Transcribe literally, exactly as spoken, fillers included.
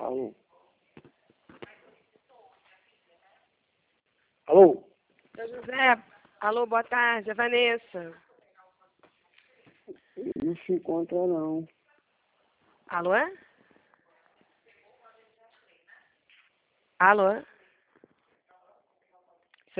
Alô? Alô? Seu José, alô, boa tarde, é Vanessa. Ele não se encontra, não. Alô? Alô?